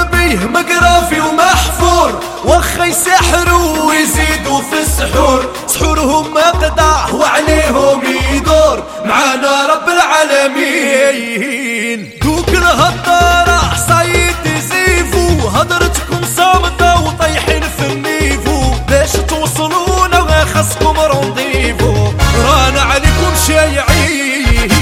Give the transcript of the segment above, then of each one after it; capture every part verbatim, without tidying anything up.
قلبي مقرافي ومحفور، وخا يسحروا ويزيدوا في السحور، سحورهم مقطع وعليهم يدور، معانا رب العالمين. دوك الهضارة صايد يزيفوا، هضرتكم صامتة وطيحين في النيفو، باش توصلونا خاصكم رونديفو، رانا عليكم شايعين.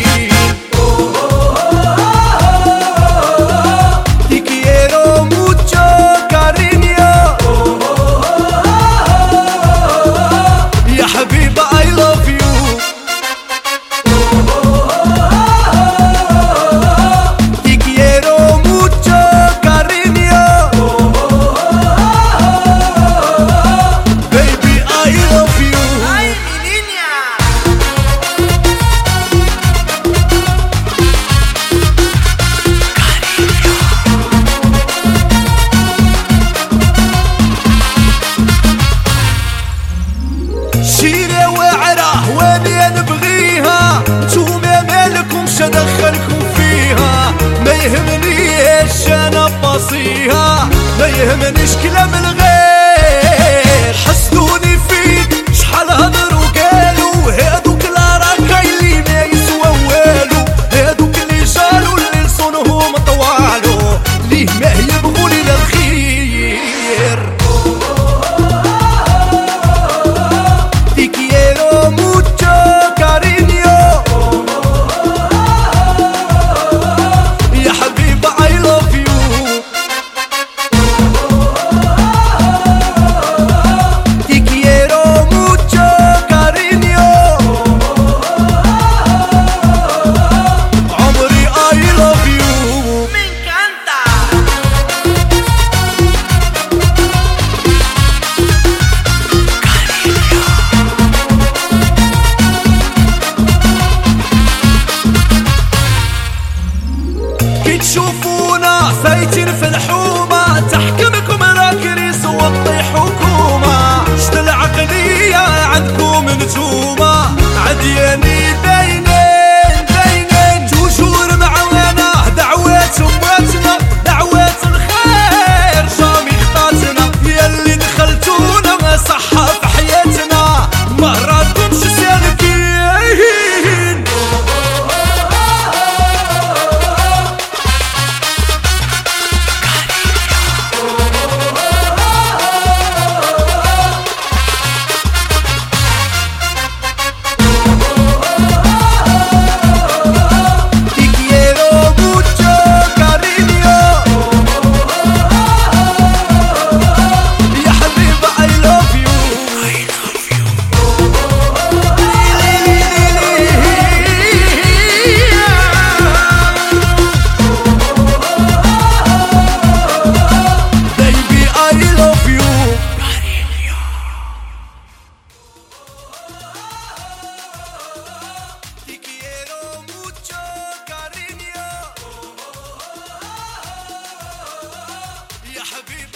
شيرة وعرة واني نبغيها، نتوما مالكمش ادخلكم فيها، ما يهمنيش انا باصيها، ما يهمنيش كلام الغير، حسدوني فيك شحال هضروا قالوا، هادوك الراكاي اللي ما يسوى والو، هادوك اللي جالوا اللي لسانهم طوالو، ليه ما يبغوا لي الخير. تشوفونا فايتين في الحومة، تحكمكم راكريس وطي حكومة، شت العقلية عندكم نتوما، عدياني باينين باينين، توجور معانا دعوات امواتنا، دعوات الخير جامي خطاتنا، ياللي دخلتونا صحة في حياتنا، ما راتكمش سالكين. يا حبيبي